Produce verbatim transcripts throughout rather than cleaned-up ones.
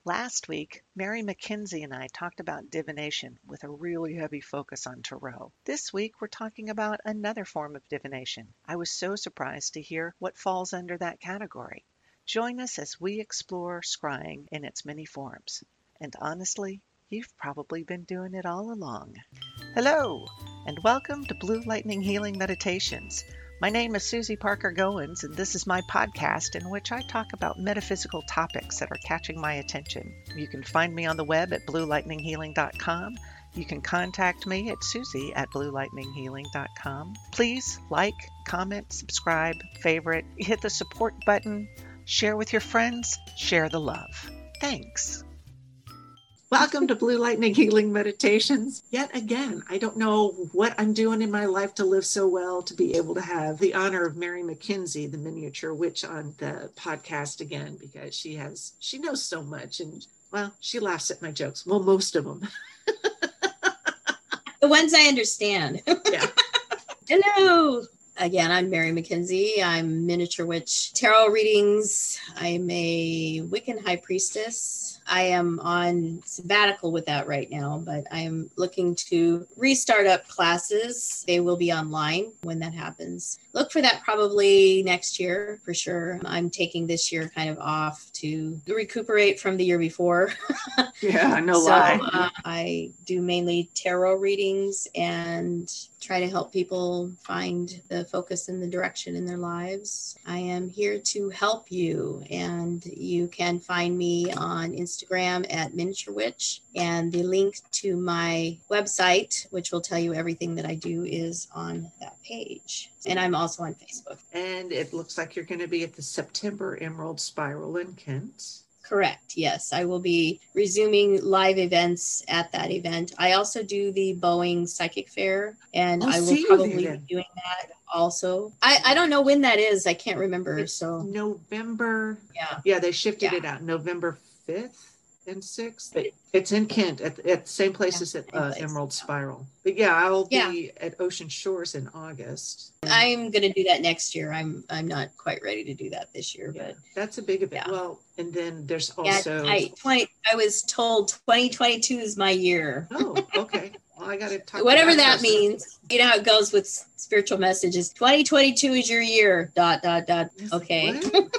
Last week, Mary McKenzie and I talked about divination with a really heavy focus on tarot. This week, we're talking about another form of divination. I was so surprised to hear what falls under that category. Join us as we explore scrying in its many forms. And honestly, you've probably been doing it all along. Hello, and welcome to Blue Lightning Healing Meditations. My name is Susie Parker Goins, and this is my podcast in which I talk about metaphysical topics that are catching my attention. You can find me on the web at blue lightning healing dot com. You can contact me at susie at blue lightning healing dot com. Please like, comment, subscribe, favorite, hit the support button, share with your friends, share the love. Thanks. Welcome to Blue Lightning Healing Meditations. Yet again, I don't know what I'm doing in my life to live so well to be able to have the honor of Mary McKenzie, the miniature witch, on the podcast again, because she has, she knows so much, and well, she laughs at my jokes. Well, most of them. The ones I understand. Yeah. Hello. Again, I'm Mary McKenzie. I'm miniature witch, tarot readings. I'm a Wiccan high priestess. I am on sabbatical with that right now, but I am looking to restart up classes. They will be online when that happens. Look for that probably next year for sure. I'm taking this year kind of off to recuperate from the year before. Yeah, no so, lie. Uh, I do mainly tarot readings and try to help people find the focus and the direction in their lives. I am here to help you, and you can find me on Instagram at Miniature Witch, and the link to my website, which will tell you everything that I do, is on that page. And I'm also on Facebook. And it looks like you're going to be at the September Emerald Spiral in Kent. Correct. Yes, I will be resuming live events at that event. I also do the Boeing Psychic Fair, and I'll I will see you probably there, be doing that also. I, I don't know when that is. I can't remember. It's so November. Yeah. Yeah, they shifted Yeah. it out November fifth and sixth. But it's in Kent at, at the same place Yeah, as at same uh, place. Emerald Spiral. But yeah, I'll Yeah. be at Ocean Shores in August. I'm going to do that next year. I'm I'm not quite ready to do that this year, Yeah, but that's a big event. Yeah. Well, and then there's yeah, also. I twenty. I was told twenty twenty-two is my year. Oh, okay. Well, I got to talk. Whatever to that person. means. You know how it goes with spiritual messages. twenty twenty-two is your year. Dot dot dot. Yes, Okay. What?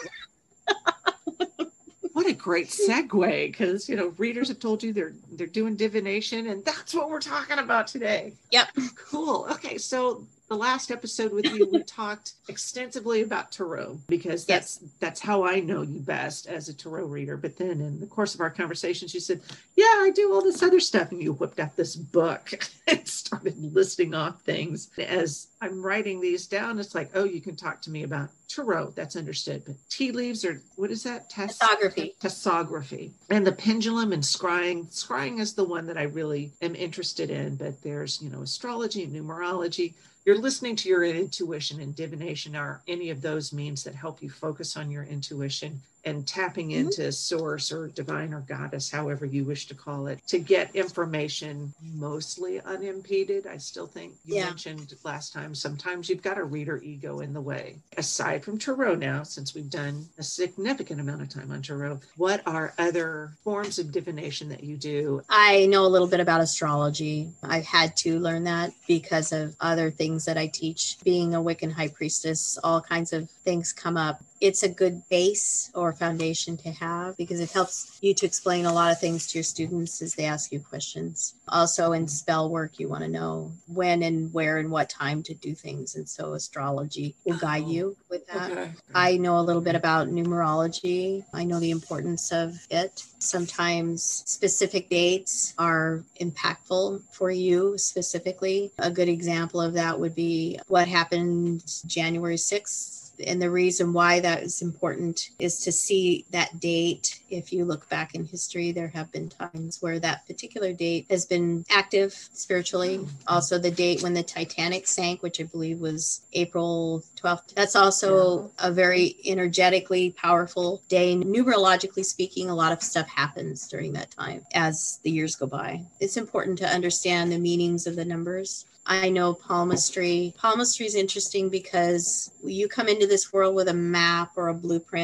What a great segue, because you know readers have told you they're they're doing divination, and that's what we're talking about today. Yep. Cool. Okay, so the last episode with you, we talked extensively about tarot, because that's Yes. that's how I know you best as a tarot reader. But then in the course of our conversations, you said, yeah, I do all this other stuff. And you whipped out this book and started listing off things. As I'm writing these down, it's like, oh, you can talk to me about tarot. That's understood. But tea leaves, or what is that? Tess- Tessography. Tessography. And the pendulum and scrying. Scrying is the one that I really am interested in. But there's, you know, astrology and numerology. You're listening to your intuition, and divination are any of those means that help you focus on your intuition and tapping Mm-hmm. into source or divine or goddess, however you wish to call it, to get information mostly unimpeded. I still think you Yeah. mentioned last time, sometimes you've got a reader ego in the way. Aside from tarot now, since we've done a significant amount of time on tarot, what are other forms of divination that you do? I know a little bit about astrology. I had to learn that because of other things that I teach. Being a Wiccan high priestess, all kinds of things come up. It's a good base or foundation to have because it helps you to explain a lot of things to your students as they ask you questions. Also in spell work, you want to know when and where and what time to do things. And so astrology will guide Oh, you with that. Okay. I know a little bit about numerology. I know the importance of it. Sometimes specific dates are impactful for you specifically. A good example of that would be what happened January sixth. And the reason why that is important is to see that date. If you look back in history, there have been times where that particular date has been active spiritually. Also, the date when the Titanic sank, which I believe was April twelfth. That's also a very energetically powerful day. Numerologically speaking, a lot of stuff happens during that time as the years go by. It's important to understand the meanings of the numbers. I know palmistry. Palmistry is interesting because you come into this world with a map or a blueprint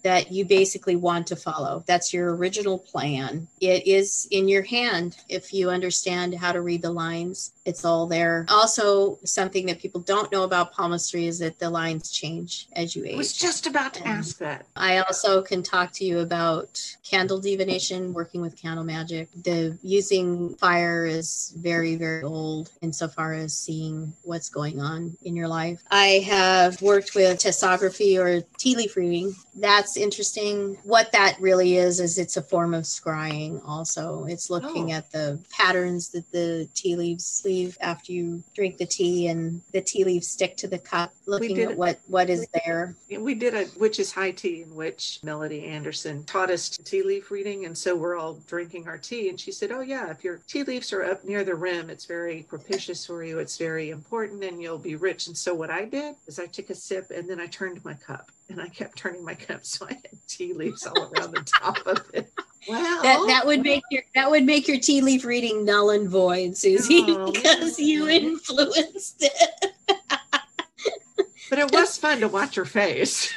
that you basically want to follow. That's your original plan. It is in your hand. If you understand how to read the lines, it's all there. Also, something that people don't know about palmistry is that the lines change as you age. I was just about to ask that. I also can talk to you about candle divination, working with candle magic. The using fire is very, very old insofar as seeing what's going on in your life. I have worked with tessography or tea leaf reading. That's interesting. What that really is, is it's a form of scrying also. It's looking Oh. at the patterns that the tea leaves leave after you drink the tea, and the tea leaves stick to the cup, looking did at it. what, what is there. We did a Witch's High Tea in which Melody Anderson taught us tea leaf reading. And so we're all drinking our tea. And she said, oh, yeah, if your tea leaves are up near the rim, it's very propitious for you. It's very important and you'll be rich. And so what I did is I took a sip and then I turned my cup and I kept turning my cup. So I had tea leaves all around the top of it. Well, That that would make your that would make your tea leaf reading null and void, Susie, Oh, because you man. influenced it. but it was fun to watch her face.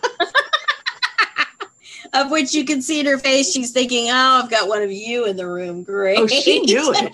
Of which you can see in her face, she's thinking, "Oh, I've got one of you in the room. Great." Oh, she knew it.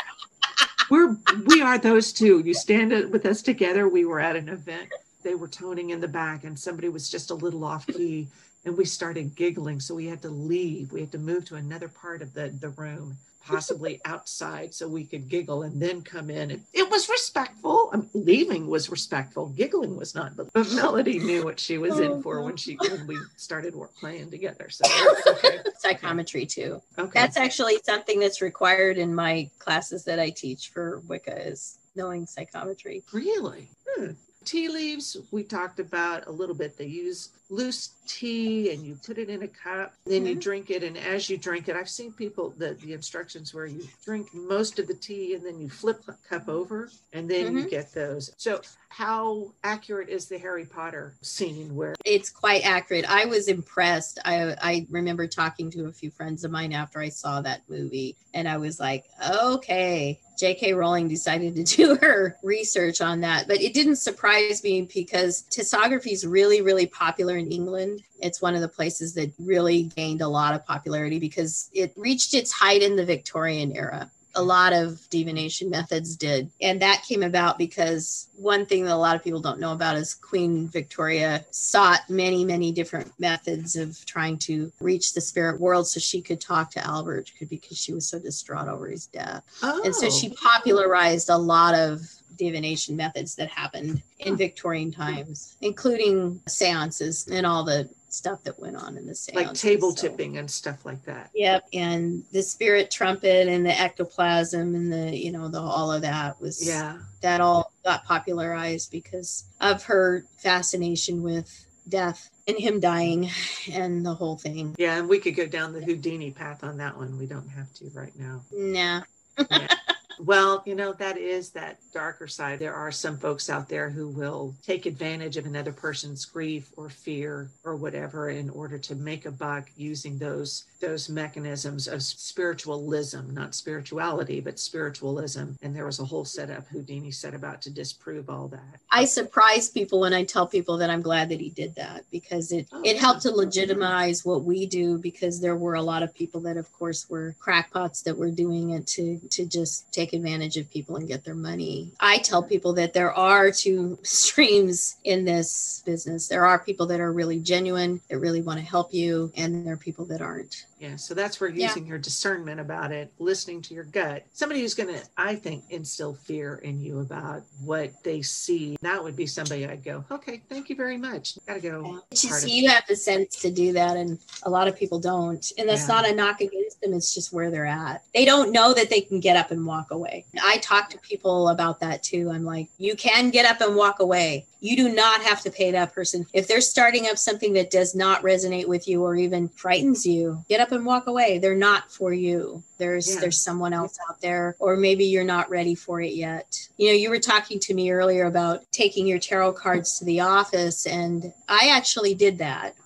We're we are those two. You stand it with us together. We were at an event. They were toning in the back, and somebody was just a little off key, and we started giggling. So we had to leave. We had to move to another part of the the room, possibly outside, so we could giggle and then come in. And it was respectful. I mean, leaving was respectful. Giggling was not. But, but Melody knew what she was in for when she when we started work playing together. So okay. Psychometry too. Okay. That's actually something that's required in my classes that I teach for Wicca, is knowing psychometry. Really? Hmm. Tea leaves, we talked about a little bit. They use loose tea and you put it in a cup, then you Mhm. drink it. And as you drink it, I've seen people, the, the instructions where you drink most of the tea and then you flip the cup over and then you Mhm. get those. So how accurate is the Harry Potter scene where, It's quite accurate. I was impressed. I I remember talking to a few friends of mine after I saw that movie, and I was like, okay, J K. Rowling decided to do her research on that. But it didn't surprise me because tessography is really, really popular in England. It's one of the places that really gained a lot of popularity because it reached its height in the Victorian era. A lot of divination methods did. And that came about because one thing that a lot of people don't know about is Queen Victoria sought many, many different methods of trying to reach the spirit world so she could talk to Albert, because she was so distraught over his death. oh, And so she popularized a lot of divination methods that happened in Huh. Victorian times, including seances and all the stuff that went on in the seances. like table So- tipping and stuff like that. Yep, and the spirit trumpet and the ectoplasm and the, you know, the all of that was, Yeah. that all got popularized because of her fascination with death and him dying and the whole thing. Yeah. And we could go down the Houdini path on that one. We don't have to right now. Nah. Yeah. Well, you know, that is that darker side. There are some folks out there who will take advantage of another person's grief or fear or whatever in order to make a buck using those those mechanisms of spiritualism, not spirituality, but spiritualism. And there was a whole setup Houdini set about to disprove all that. I surprise people when I tell people that I'm glad that he did that, because it, Oh, it yeah. helped to legitimize what we do, because there were a lot of people that, of course, were crackpots that were doing it to, to just take advantage of people and get their money. I tell people that there are two streams in this business. There are people that are really genuine, that really want to help you, and there are people that aren't. Yeah, so that's where Yeah. using your discernment about it, listening to your gut. Somebody who's going to, I think, instill fear in you about what they see. That would be somebody I'd go, okay, thank you very much. Got to go. It's part just, of you have the sense to do that, and a lot of people don't. And that's Yeah. not a knock against them. It's just where they're at. They don't know that they can get up and walk away. I talk to people about that too. I'm like, you can get up and walk away. You do not have to pay that person. If they're starting up something that does not resonate with you or even frightens you, get up and walk away. They're not for you. There's Yeah. there's someone else out there, or maybe you're not ready for it yet. You know, you were talking to me earlier about taking your tarot cards to the office, and I actually did that.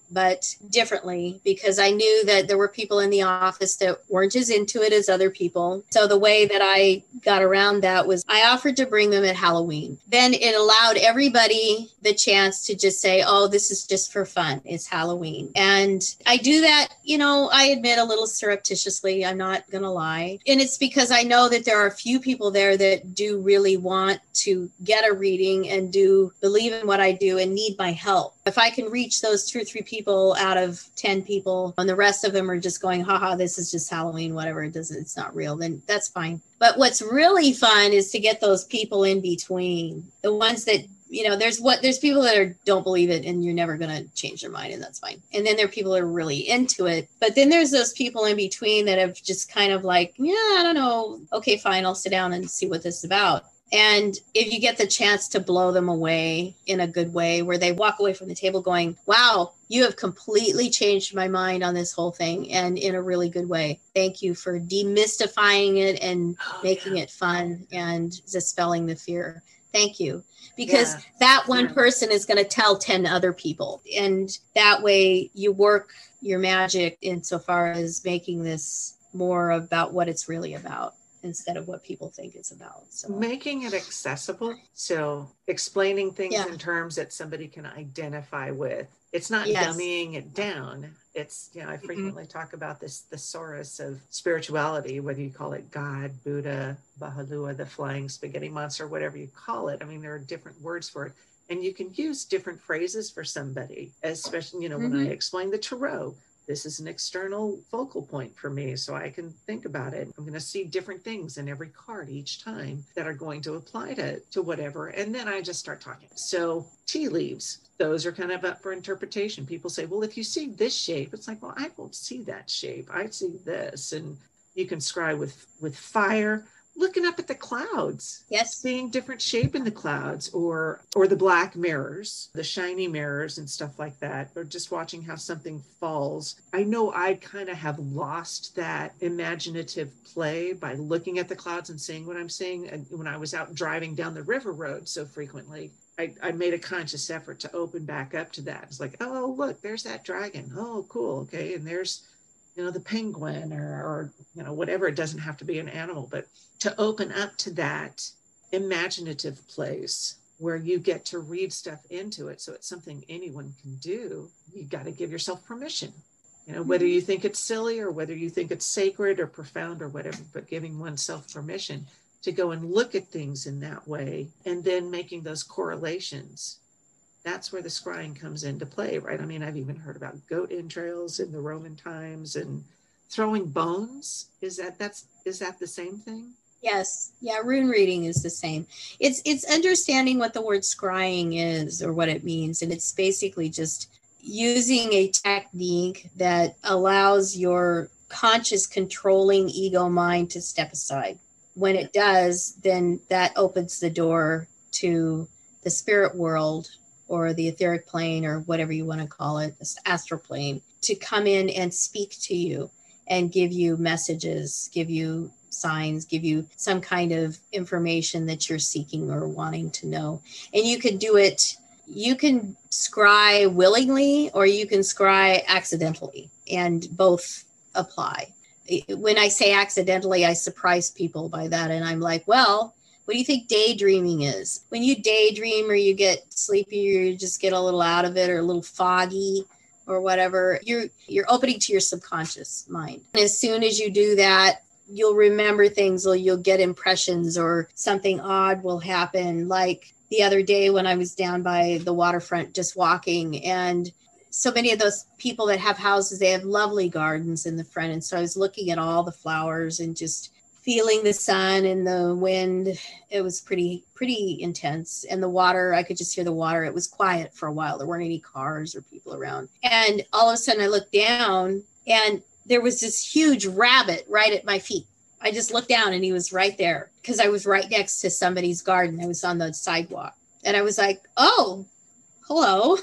but differently, because I knew that there were people in the office that weren't as into it as other people. So the way that I got around that was I offered to bring them at Halloween. Then it allowed everybody the chance to just say, oh, this is just for fun. It's Halloween. And I do that, you know, I admit a little surreptitiously, I'm not going to lie. And it's because I know that there are a few people there that do really want to get a reading and do believe in what I do and need my help. If I can reach those two or three people out of ten people and the rest of them are just going, haha, this is just Halloween, whatever, it doesn't, it's not real, then that's fine. But what's really fun is to get those people in between, the ones that, you know, there's what there's people that are don't believe it and you're never going to change their mind, and that's fine. And then there are people that are really into it. But then there's those people in between that have just kind of like, yeah, I don't know. Okay, fine. I'll sit down and see what this is about. And if you get the chance to blow them away in a good way, where they walk away from the table going, wow, you have completely changed my mind on this whole thing, and in a really good way. Thank you for demystifying it and oh, making yeah. it fun and dispelling the fear. Thank you. Because yeah. that one person is going to tell ten other people. And that way you work your magic insofar as making this more about what it's really about, instead of what people think it's about. So making it accessible. So explaining things yeah. in terms that somebody can identify with. It's not yes. dummying it down. It's, you know, I frequently mm-hmm. talk about this thesaurus of spirituality, whether you call it God, Buddha, Baha'u'llah, the flying spaghetti monster, whatever you call it. I mean, there are different words for it. And you can use different phrases for somebody, especially, you know, mm-hmm. when I explain the tarot. This is an external focal point for me, so I can think about it. I'm going to see different things in every card each time that are going to apply to, to whatever. And then I just start talking. So tea leaves, those are kind of up for interpretation. People say, well, if you see this shape, it's like, well, I won't see that shape. I see this. And you can scry with, with fire. Looking up at the clouds, yes, seeing different shape in the clouds, or or the black mirrors, the shiny mirrors and stuff like that, or just watching how something falls. I know I kind of have lost that imaginative play by looking at the clouds and seeing what I'm seeing. And when I was out driving down the river road so frequently, I, I made a conscious effort to open back up to that. It's like, oh, look, there's that dragon. Oh, cool. Okay. And there's, you know, the penguin or, or, you know, whatever. It doesn't have to be an animal, but to open up to that imaginative place where you get to read stuff into it. So it's something anyone can do. You got to give yourself permission, you know, whether you think it's silly or whether you think it's sacred or profound or whatever, but giving oneself permission to go and look at things in that way and then making those correlations. That's where the scrying comes into play, right? I mean, I've even heard about goat entrails in the Roman times and throwing bones. Is that that's is that the same thing? Yes. Yeah, rune reading is the same. It's it's understanding what the word scrying is or what it means. And it's basically just using a technique that allows your conscious controlling ego mind to step aside. When it does, then that opens the door to the spirit world or the etheric plane or whatever you want to call it, this astral plane, to come in and speak to you and give you messages, give you signs, give you some kind of information that you're seeking or wanting to know. And you can do it, you can scry willingly or you can scry accidentally, and both apply. When I say accidentally, I surprise people by that. And I'm like, well, what do you think daydreaming is? When you daydream or you get sleepy or you just get a little out of it or a little foggy or whatever, you're you're opening to your subconscious mind. And as soon as you do that, you'll remember things or you'll get impressions or something odd will happen. Like the other day when I was down by the waterfront just walking, and so many of those people that have houses, they have lovely gardens in the front. And so I was looking at all the flowers and just feeling the sun and the wind. It was pretty, pretty intense. And the water, I could just hear the water. It was quiet for a while. There weren't any cars or people around. And all of a sudden I looked down and there was this huge rabbit right at my feet. I just looked down and he was right there because I was right next to somebody's garden. I was on the sidewalk and I was like, oh, hello.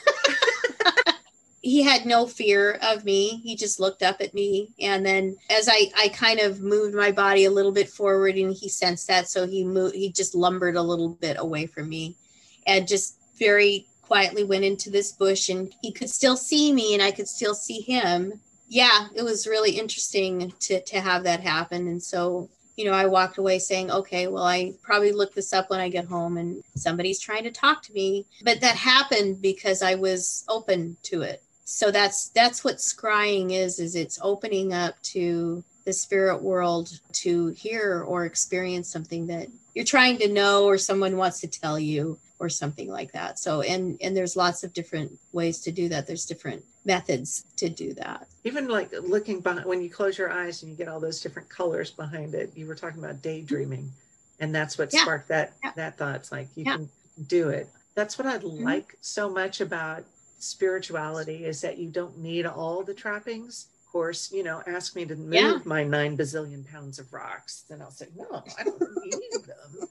He had no fear of me. He just looked up at me. And then as I, I kind of moved my body a little bit forward and he sensed that. So he moved, he just lumbered a little bit away from me and just very quietly went into this bush and he could still see me and I could still see him. Yeah, it was really interesting to, to have that happen. And so, you know, I walked away saying, okay, well, I probably look this up when I get home and somebody's trying to talk to me. But that happened because I was open to it. So that's that's what scrying is, is it's opening up to the spirit world to hear or experience something that you're trying to know or someone wants to tell you or something like that. So, and and there's lots of different ways to do that. There's different methods to do that. Even like looking behind, when you close your eyes and you get all those different colors behind it, you were talking about daydreaming, and that's what Yeah. sparked that Yeah. that thought. It's like you Yeah. can do it. That's what I Mm-hmm. like so much about spirituality, is that you don't need all the trappings. Of course, you know, ask me to move Yeah. my nine bazillion pounds of rocks, then I'll say, no, I don't need them.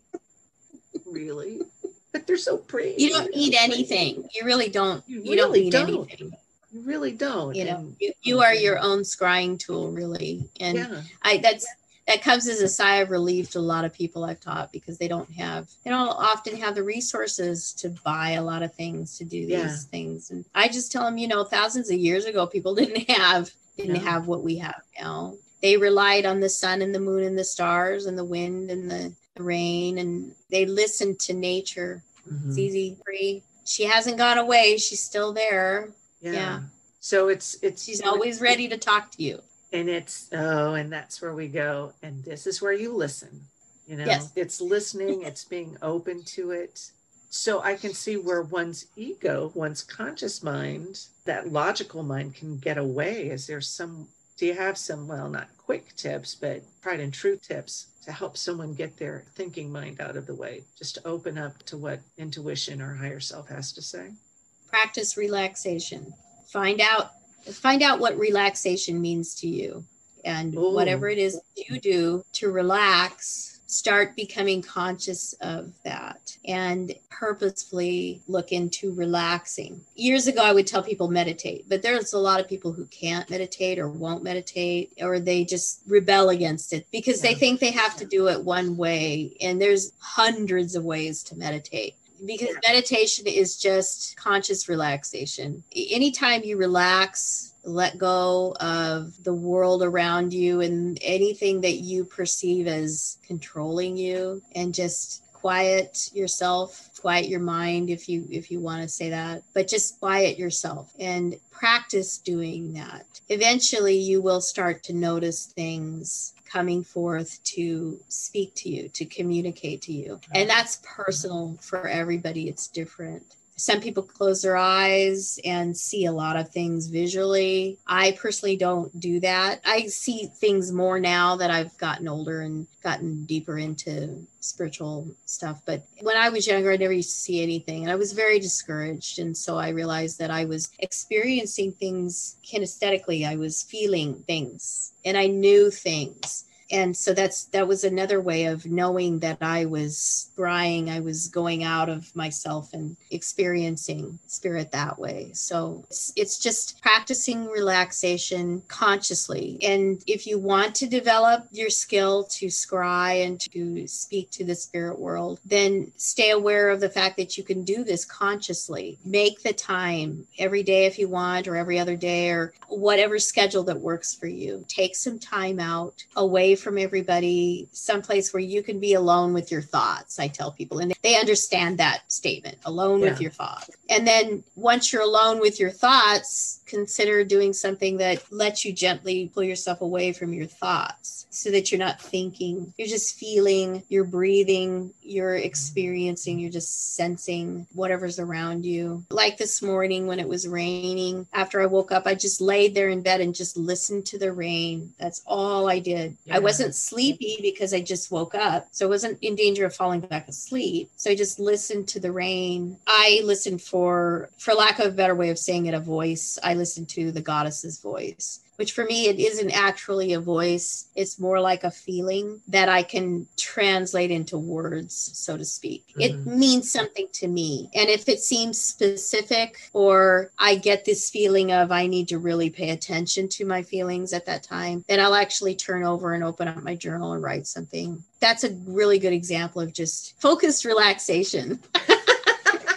Really? But they're so pretty. You don't need anything. You really don't. You You don't really need don't. anything. You really don't. You know, And- you, you are your own scrying tool, really. And yeah. I that's that comes as a sigh of relief to a lot of people I've taught, because they don't have they don't often have the resources to buy a lot of things to do these Yeah. things. And I just tell them, you know, thousands of years ago, people didn't have didn't No. have what we have now. They relied on the sun and the moon and the stars and the wind and the, the rain, and they listened to nature. Mhm. It's easy, free. She hasn't gone away. She's still there. Yeah. Yeah. So it's it's She's always ready to talk to you. And it's oh, and that's where we go. And this is where you listen. You know, Yes. it's listening, it's being open to it. So I can see where one's ego, one's conscious mind, that logical mind can get away. Is there some, do you have some, well, not quick tips, but tried and true tips to help someone get their thinking mind out of the way, just to open up to what intuition or higher self has to say? Practice relaxation. Find out find out what relaxation means to you. And Ooh. whatever it is you do to relax, start becoming conscious of that and purposefully look into relaxing. Years ago, I would tell people meditate, but there's a lot of people who can't meditate or won't meditate, or they just rebel against it because they Yeah. think they have to do it one way. And there's hundreds of ways to meditate. Because meditation is just conscious relaxation. Anytime you relax, let go of the world around you and anything that you perceive as controlling you, and just quiet yourself, quiet your mind, if you if you want to say that, but just quiet yourself and practice doing that. Eventually you will start to notice things coming forth to speak to you, to communicate to you. And that's personal for everybody. It's different. Some people close their eyes and see a lot of things visually. I personally don't do that. I see things more now that I've gotten older and gotten deeper into spiritual stuff. But when I was younger, I never used to see anything. And I was very discouraged. And so I realized that I was experiencing things kinesthetically. I was feeling things and I knew things. And so that's that was another way of knowing that I was scrying, I was going out of myself and experiencing spirit that way. So it's, it's just practicing relaxation consciously. And if you want to develop your skill to scry and to speak to the spirit world, then stay aware of the fact that you can do this consciously. Make the time every day if you want, or every other day, or whatever schedule that works for you. Take some time out away from everybody, someplace where you can be alone with your thoughts. I tell people, and they understand that statement, alone Yeah. with your thoughts. And then once you're alone with your thoughts, consider doing something that lets you gently pull yourself away from your thoughts so that you're not thinking, you're just feeling, you're breathing, you're experiencing, you're just sensing whatever's around you. Like this morning when it was raining, after I woke up, I just laid there in bed and just listened to the rain. That's all I did. Yeah. I wasn't sleepy because I just woke up. So I wasn't in danger of falling back asleep. So I just listened to the rain. I listened for, for lack of a better way of saying it, a voice. I listened to the goddess's voice, which for me, it isn't actually a voice. It's more like a feeling that I can translate into words, so to speak. Mhm. It means something to me. And if it seems specific, or I get this feeling of I need to really pay attention to my feelings at that time, then I'll actually turn over and open up my journal and write something. That's a really good example of just focused relaxation.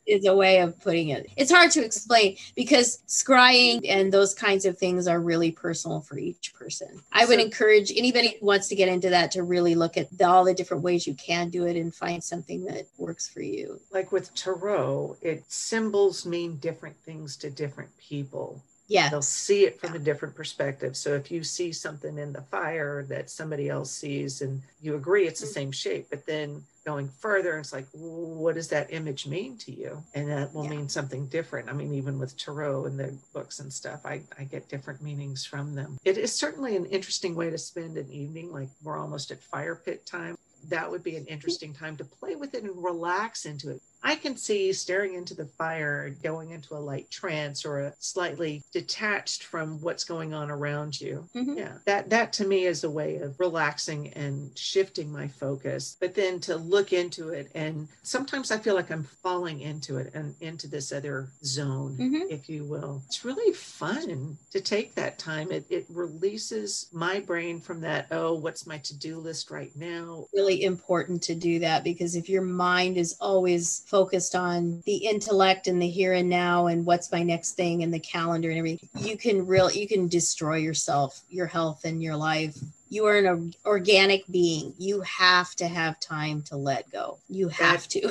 is a way of putting it. It's hard to explain because scrying and those kinds of things are really personal for each person. I would So- encourage anybody who wants to get into that to really look at the, all the different ways you can do it and find something that works for you. Like with tarot, it symbols mean different things to different people. Yeah. They'll see it from a different perspective. So if you see something in the fire that somebody else sees and you agree it's the same shape, but then going further, it's like, what does that image mean to you? And that will Yeah. mean something different. I mean, even with tarot and the books and stuff, I, I get different meanings from them. It is certainly an interesting way to spend an evening. Like we're almost at fire pit time. That would be an interesting time to play with it and relax into it. I can see staring into the fire, going into a light trance or a slightly detached from what's going on around you. Mhm. Yeah, that that to me is a way of relaxing and shifting my focus. But then to look into it, and sometimes I feel like I'm falling into it and into this other zone, Mhm. if you will. It's really fun to take that time. It it releases my brain from that, oh, what's my to-do list right now? Really important to do that because if your mind is always focused on the intellect and the here and now and what's my next thing and the calendar and everything, you can real you can destroy yourself, your health and your life. You are an organic being. You have to have time to let go. You have to.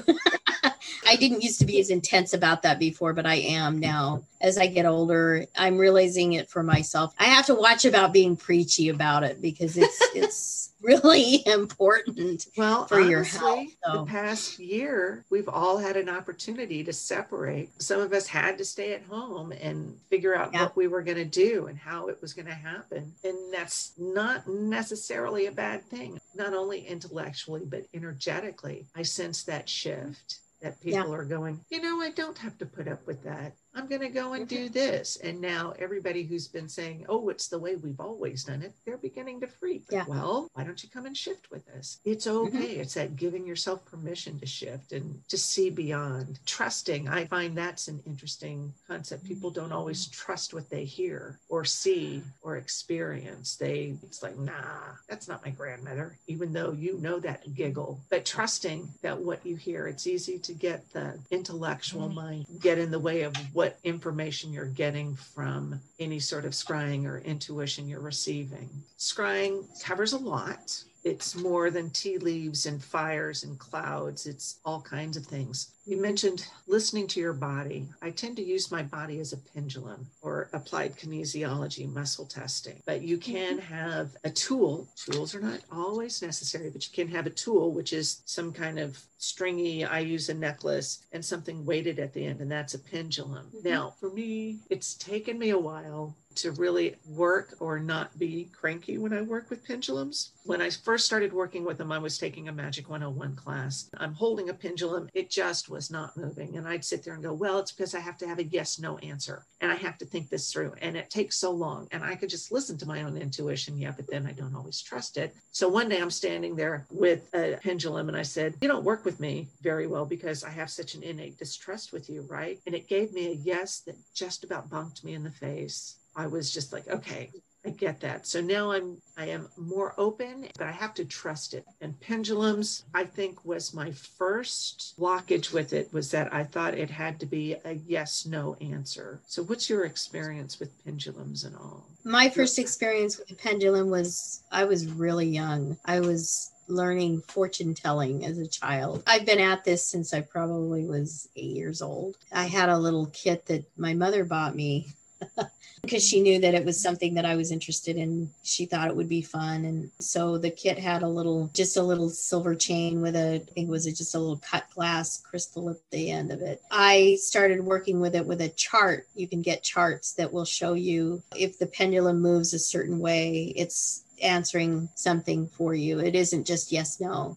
I didn't used to be as intense about that before, but I am now. As I get older, I'm realizing it for myself. I have to watch about being preachy about it because it's it's really important Well, for honestly, your health. So. the past year, we've all had an opportunity to separate. Some of us had to stay at home and figure out Yeah. what we were going to do and how it was going to happen. And that's not necessarily a bad thing. Not only intellectually, but energetically, I sense that shift. That people Yeah. are going, you know, I don't have to put up with that. I'm going to go and do this. And now everybody who's been saying, oh, it's the way we've always done it, they're beginning to freak. Yeah. Well, why don't you come and shift with us? It's okay. It's that giving yourself permission to shift and to see beyond. Trusting, I find that's an interesting concept. People don't always trust what they hear or see or experience. They, it's like, nah, that's not my grandmother, even though you know that giggle. But trusting that what you hear, it's easy to get the intellectual mind get in the way of what information you're getting from any sort of scrying or intuition you're receiving. Scrying covers a lot. It's more than tea leaves and fires and clouds. It's all kinds of things. You mentioned listening to your body. I tend to use my body as a pendulum or applied kinesiology, muscle testing. But you can have a tool. Tools are not always necessary, but you can have a tool, which is some kind of stringy, I use a necklace and something weighted at the end, and that's a pendulum. Mm-hmm. Now, for me, it's taken me a while to really work or not be cranky when I work with pendulums. When I first started working with them, I was taking a Magic one oh one class. I'm holding a pendulum. It just was not moving. And I'd sit there and go, well, it's because I have to have a yes, no answer. And I have to think this through. And it takes so long. And I could just listen to my own intuition. Yeah, but then I don't always trust it. So one day I'm standing there with a pendulum and I said, you don't work with me very well because I have such an innate distrust with you, right? And it gave me a yes that just about bumped me in the face. I was just like, okay, I get that. So now I'm, I am more open, but I have to trust it. And pendulums, I think was my first blockage with it was that I thought it had to be a yes, no answer. So what's your experience with pendulums and all? My first experience with a pendulum was, I was really young. I was learning fortune telling as a child. I've been at this since I probably was eight years old. I had a little kit that my mother bought me because she knew that it was something that I was interested in. She thought it would be fun. And so the kit had a little, just a little silver chain with a, I think it was a, just a little cut glass crystal at the end of it. I started working with it with a chart. You can get charts that will show you if the pendulum moves a certain way, it's answering something for you. It isn't just yes, no.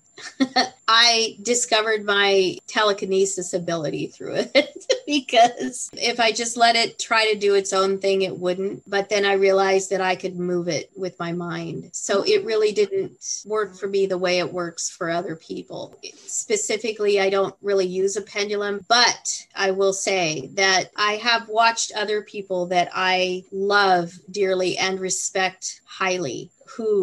I discovered my telekinesis ability through it because if I just let it try to do its own thing, it wouldn't. But then I realized that I could move it with my mind. So it really didn't work for me the way it works for other people. Specifically, I don't really use a pendulum, but I will say that I have watched other people that I love dearly and respect highly who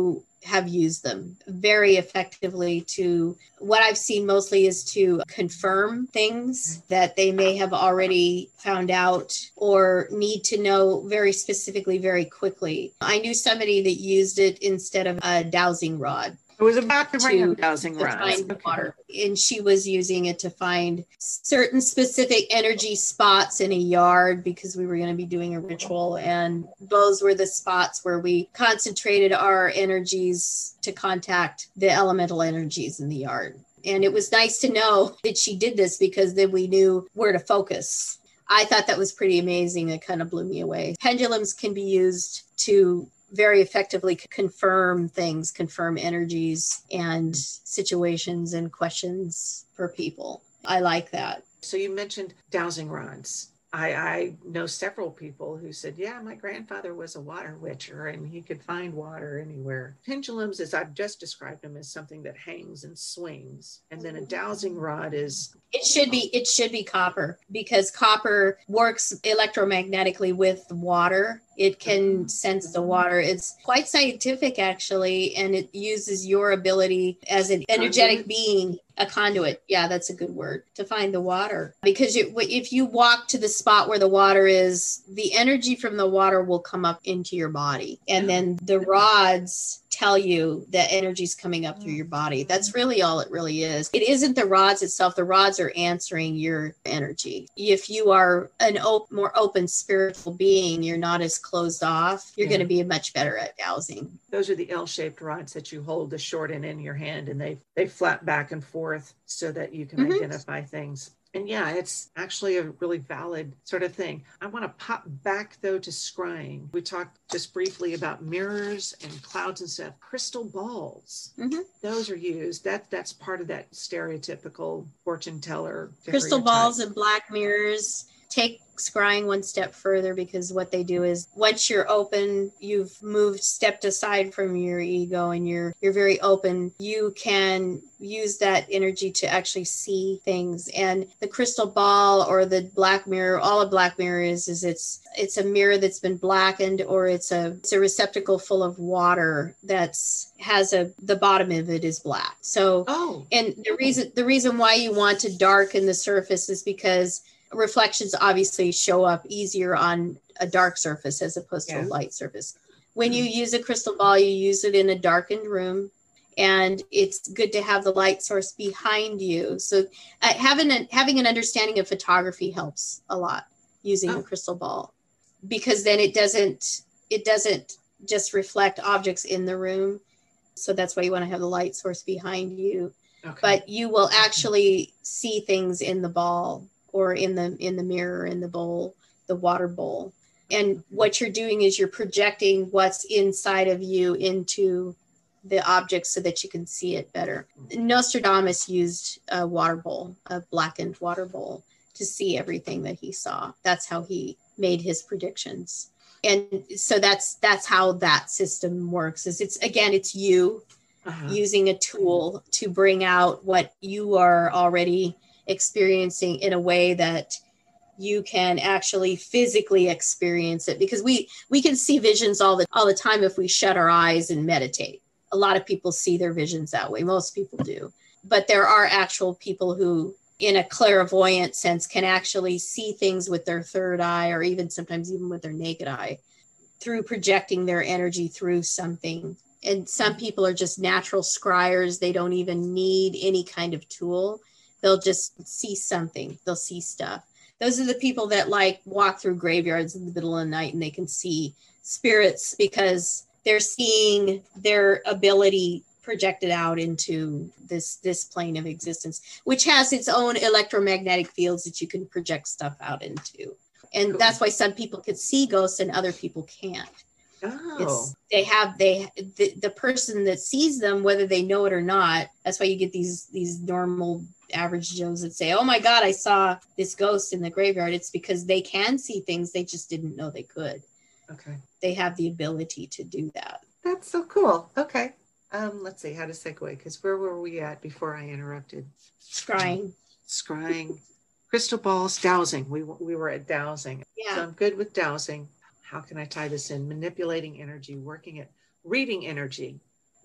have used them very effectively to, what I've seen mostly is to confirm things that they may have already found out or need to know very specifically, very quickly. I knew somebody that used it instead of a dowsing rod. I was about to bring to, up dowsing to rods. find Okay. water. And she was using it to find certain specific energy spots in a yard because we were going to be doing a ritual. And those were the spots where we concentrated our energies to contact the elemental energies in the yard. And it was nice to know that she did this because then we knew where to focus. I thought that was pretty amazing. It kind of blew me away. Pendulums can be used to very effectively confirm things, confirm energies and situations and questions for people. I like that. So you mentioned dowsing rods. I, I know several people who said, yeah, my grandfather was a water witcher and he could find water anywhere. Pendulums, as I've just described them, is something that hangs and swings. And then a dowsing rod is... It should be, it should be copper because copper works electromagnetically with water. It can sense the water. It's quite scientific, actually, and it uses your ability as an energetic Conduit? being, a conduit. Yeah, that's a good word, to find the water. Because you, if you walk to the spot where the water is, the energy from the water will come up into your body. And then the rods tell you that energy's coming up through your body. That's really all it really is. It isn't the rods itself. The rods are answering your energy. If you are an op- more open spiritual being, you're not as closed off, you're Yeah. going to be much better at dowsing. Those are the L-shaped rods that you hold the short end in your hand and they, they flap back and forth so that you can Mhm. identify things. And yeah, it's actually a really valid sort of thing. I want to pop back though to scrying. We talked just briefly about mirrors and clouds and stuff. Crystal balls, Mhm. those are used. That that's part of that stereotypical fortune teller. Crystal stereotype. balls and black mirrors. Take scrying one step further because what they do is once you're open, you've moved, stepped aside from your ego and you're you're very open. You can use that energy to actually see things. And the crystal ball or the black mirror, all a black mirror is, is it's it's a mirror that's been blackened, or it's a it's a receptacle full of water that's has a the bottom of it is black. So Oh, and the reason the reason why you want to darken the surface is because reflections obviously show up easier on a dark surface as opposed to Yeah. a light surface. When you use a crystal ball, you use it in a darkened room, and it's good to have the light source behind you. So uh, having a, having an understanding of photography helps a lot using Oh. a crystal ball, because then it doesn't it doesn't just reflect objects in the room. So that's why you want to have the light source behind you. okay. But you will actually see things in the ball or in the in the mirror, in the bowl, the water bowl. And what you're doing is you're projecting what's inside of you into the object so that you can see it better. Nostradamus used a water bowl, a blackened water bowl, to see everything that he saw. That's how he made his predictions. And so that's that's how that system works. Is it's again, it's you Uh-huh. using a tool to bring out what you are already experiencing in a way that you can actually physically experience it, because we we can see visions all the all the time if we shut our eyes and meditate. A lot of people see their visions that way. Most people do. But there are actual people who, in a clairvoyant sense, can actually see things with their third eye, or even sometimes even with their naked eye, through projecting their energy through something. And some people are just natural scryers. They don't even need any kind of tool. They'll just see something. They'll see stuff. Those are the people that like walk through graveyards in the middle of the night and they can see spirits because they're seeing their ability projected out into this this plane of existence, which has its own electromagnetic fields that you can project stuff out into. And Cool. that's why some people can see ghosts and other people can't. Oh, It's they have they the, the person that sees them, whether they know it or not. That's why you get these these normal average Joes that say, oh my God, I saw this ghost in the graveyard. It's because they can see things, they just didn't know they could. okay. They have the ability to do that. That's so cool. Okay. Um, let's see how to segue, because where were we at before I interrupted? Scrying. Scrying, crystal balls, dowsing. We we were at dowsing. Yeah. So I'm good with dowsing. How can I tie this in? Manipulating energy, working it, reading energy,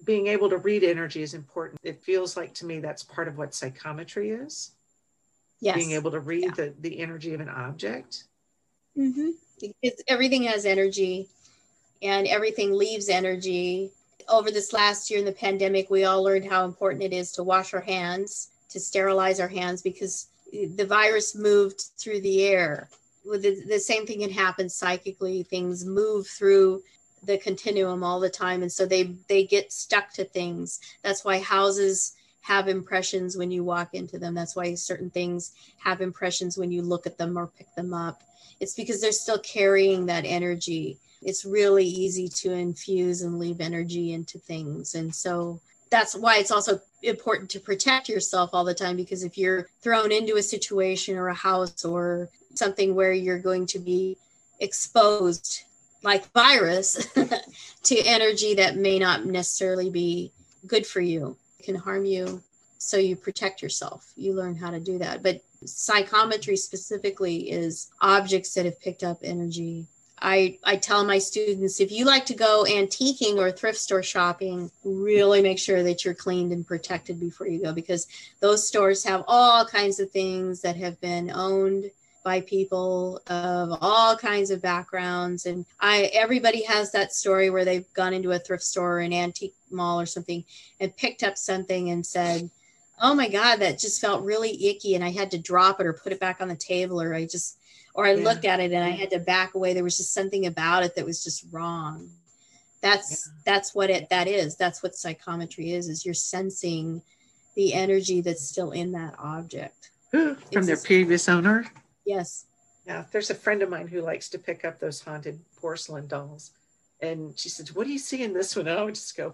being able to read energy is important. It feels like to me that's part of what psychometry is. Yes. Being able to read Yeah. the, the energy of an object. Mm-hmm. It's, everything has energy, and everything leaves energy. Over this last year in the pandemic, we all learned how important it is to wash our hands, to sterilize our hands, because the virus moved through the air. With the, the same thing can happen psychically. Things move through the continuum all the time, and so they they get stuck to things. That's why houses have impressions when you walk into them. That's why certain things have impressions when you look at them or pick them up. It's because they're still carrying that energy. It's really easy to infuse and leave energy into things. And so that's why it's also important to protect yourself all the time, because if you're thrown into a situation or a house or something where you're going to be exposed like virus to energy that may not necessarily be good for you, it can harm you. So you protect yourself. You learn how to do that. But psychometry specifically is objects that have picked up energy. I, I tell my students, if you like to go antiquing or thrift store shopping, really make sure that you're cleaned and protected before you go, because those stores have all kinds of things that have been owned by people of all kinds of backgrounds. And I everybody has that story where they've gone into a thrift store or an antique mall or something and picked up something and said, oh my God, that just felt really icky, and I had to drop it or put it back on the table, or I just or I yeah. looked at it and I had to back away. There was just something about it that was just wrong. That's yeah. that's what it that is. That's what psychometry is, is you're sensing the energy that's still in that object. From it's their just, previous owner? Yes. Yeah. There's a friend of mine who likes to pick up those haunted porcelain dolls. And she said, what do you see in this one? And I would just go,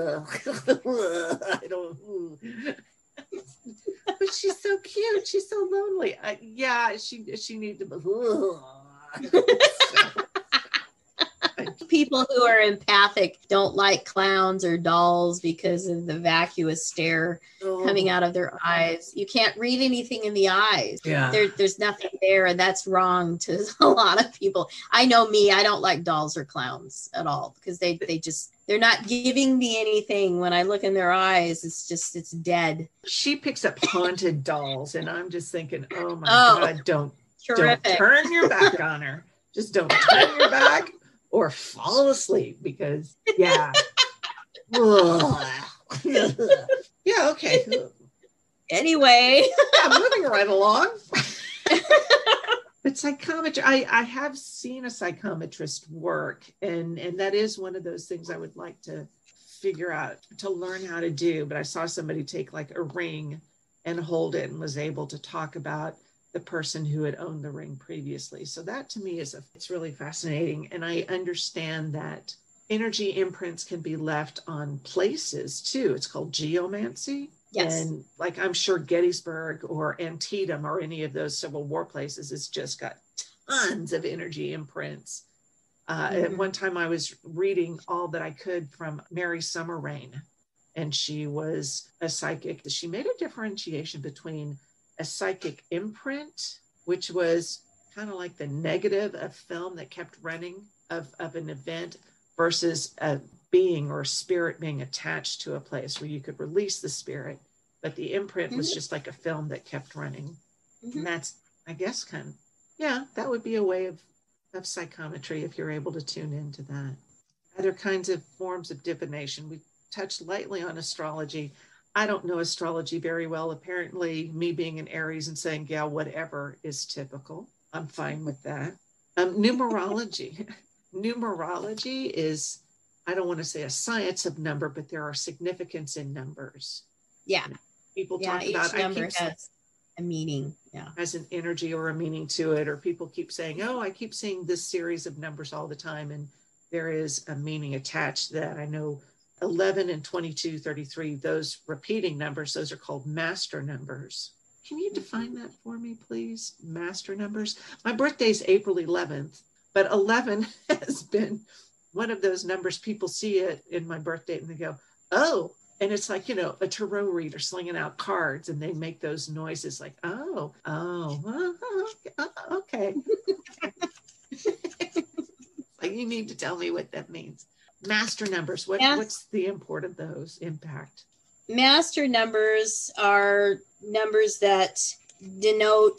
I don't but she's so cute. She's so lonely. Uh, yeah, she she needs to. People who are empathic don't like clowns or dolls because of the vacuous stare oh. coming out of their eyes. You can't read anything in the eyes. Yeah. There, there's nothing there, and that's wrong to a lot of people. I know me, I don't like dolls or clowns at all, because they, they just, they're not giving me anything. When I look in their eyes, it's just, it's dead. She picks up haunted dolls, and I'm just thinking, oh my oh, God, don't, terrific. don't turn your back on her. Just don't turn your back. Or fall asleep, because yeah. yeah, okay. Anyway. yeah, moving right along. But psychometry, I, I have seen a psychometrist work, and, and that is one of those things I would like to figure out, to learn how to do. But I saw somebody take like a ring and hold it and was able to talk about the person who had owned the ring previously. So that to me is a, it's really fascinating. And I understand that energy imprints can be left on places too. It's called geomancy. Yes. And like, I'm sure Gettysburg or Antietam or any of those Civil War places has just got tons of energy imprints. Uh, mm-hmm. At one time I was reading all that I could from Mary Summer Rain, and she was a psychic. She made a differentiation between a psychic imprint, which was kind of like the negative of film that kept running of, of an event, versus a being or a spirit being attached to a place where you could release the spirit. But the imprint mm-hmm. was just like a film that kept running. Mm-hmm. And that's, I guess, kind of, yeah, that would be a way of, of psychometry if you're able to tune into that. Other kinds of forms of divination. We touched lightly on astrology. I don't know astrology very well. Apparently, me being an Aries and saying, yeah, whatever is typical. I'm fine with that. Um, numerology. Numerology is, I don't want to say a science of number, but there are significance in numbers. Yeah. People yeah, talk each about number I keep, has a meaning. Yeah. Has an energy or a meaning to it. Or people keep saying, oh, I keep seeing this series of numbers all the time, and there is a meaning attached to that. I know eleven and twenty-two, thirty-three, those repeating numbers, those are called master numbers. Can you define that for me, please? Master numbers. My birthday is April eleventh, but eleven has been one of those numbers. People see it in my birthday and they go, oh, and it's like, you know, a tarot reader slinging out cards, and they make those noises like, oh, oh, uh, okay. Like, you need to tell me what that means. Master numbers, what, Mas- what's the import of those, impact? Master numbers are numbers that denote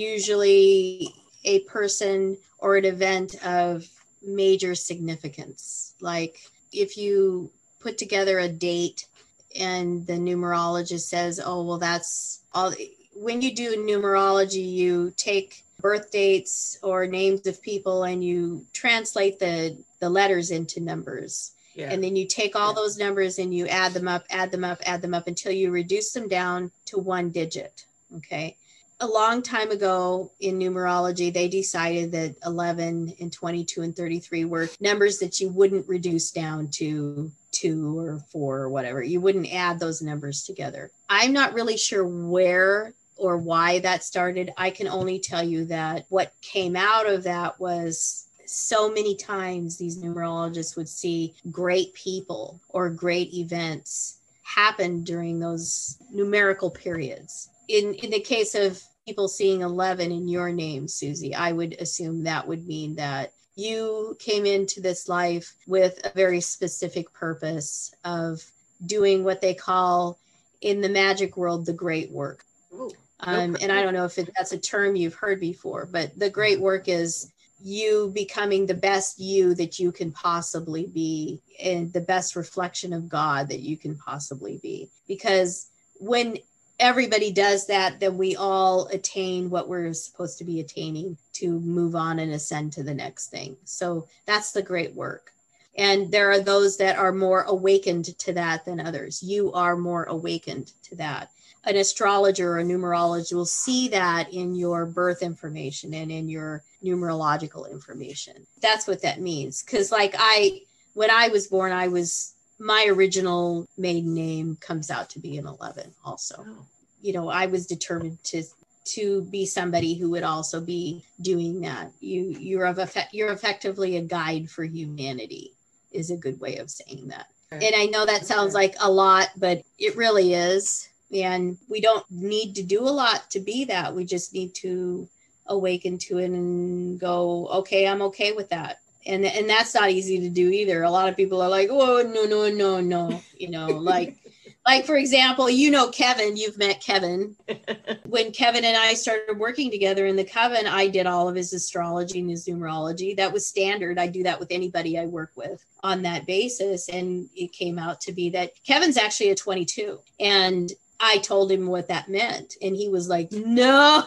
usually a person or an event of major significance. Like if you put together a date and the numerologist says, oh, well, that's all. When you do numerology, you take birth dates or names of people and you translate the, the letters into numbers. Yeah. And then you take all Yeah. those numbers and you add them up, add them up, add them up until you reduce them down to one digit. Okay. A long time ago in numerology, they decided that eleven and twenty-two and thirty-three were numbers that you wouldn't reduce down to two or four or whatever. You wouldn't add those numbers together. I'm not really sure where or why that started. I can only tell you that what came out of that was so many times these numerologists would see great people or great events happen during those numerical periods. In in the case of people seeing eleven in your name, Susie, I would assume that would mean that you came into this life with a very specific purpose of doing what they call in the magic world, the great work. Ooh, Um, nope. and I don't know if it, that's a term you've heard before, but the great work is you becoming the best you that you can possibly be and the best reflection of God that you can possibly be. Because when everybody does that, then we all attain what we're supposed to be attaining to move on and ascend to the next thing. So that's the great work. And there are those that are more awakened to that than others. You are more awakened to that. An astrologer or a numerologist will see that in your birth information and in your numerological information. That's what that means. Because like I, when I was born, I was, my original maiden name comes out to be an eleven also. Oh. You know, I was determined to to be somebody who would also be doing that. You, you're of effect, you're effectively a guide for humanity is a good way of saying that. Okay. And I know that sounds Okay. like a lot, but it really is. And we don't need to do a lot to be that. We just need to awaken to it and go, okay, I'm okay with that. And, and that's not easy to do either. A lot of people are like, oh, no, no, no, no. You know, like, like, for example, you know, Kevin, you've met Kevin. When Kevin and I started working together in the Coven, I did all of his astrology and his numerology. That was standard. I do that with anybody I work with on that basis. And it came out to be that Kevin's actually a twenty-two. And I told him what that meant. And he was like, no,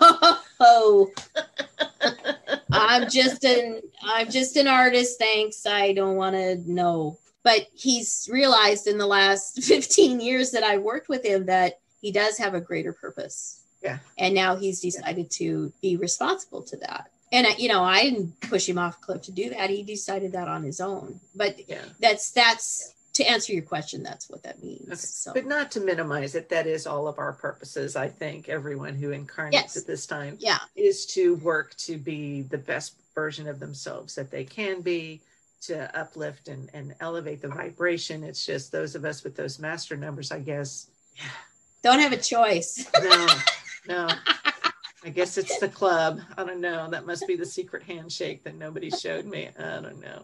I'm just an, I'm just an artist. Thanks. I don't want to know. But he's realized in the last fifteen years that I worked with him that he does have a greater purpose. Yeah. And now he's decided to be responsible to that. And, you know, I didn't push him off a cliff to do that. He decided that on his own. But Yeah. that's, that's, to answer your question, that's what that means. Okay. So. But not to minimize it, that is all of our purposes. I think everyone who incarnates Yes. at this time Yeah. is to work to be the best version of themselves that they can be, to uplift and, and elevate the vibration. It's just those of us with those master numbers, I guess. Don't have a choice. No, no. I guess it's the club. I don't know. That must be the secret handshake that nobody showed me. I don't know.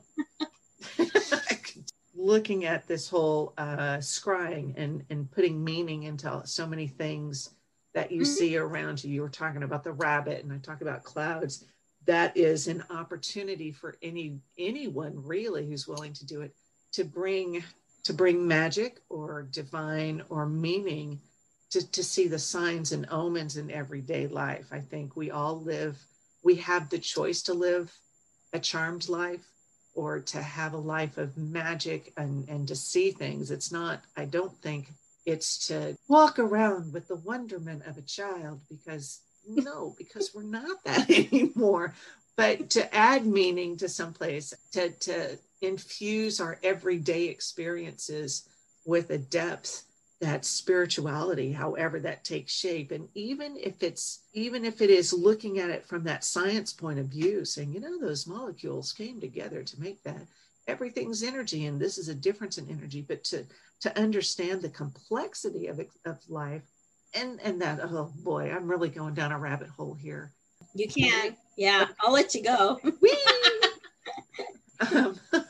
Looking at this whole uh, scrying and, and putting meaning into so many things that you mm-hmm. see around you. You were talking about the rabbit and I talk about clouds. That is an opportunity for any anyone really who's willing to do it to bring to bring magic or divine or meaning to, to see the signs and omens in everyday life. I think we all live, we have the choice to live a charmed life or to have a life of magic and, and to see things. It's not, I don't think it's to walk around with the wonderment of a child because no, because we're not that anymore. But to add meaning to someplace, to, to infuse our everyday experiences with a depth, that spirituality, however that takes shape. And even if it's, even if it is looking at it from that science point of view, saying, you know, those molecules came together to make that. Everything's energy, and this is a difference in energy. But to to understand the complexity of of life. And and that, oh boy, I'm really going down a rabbit hole here. You can. Yeah, I'll let you go. um,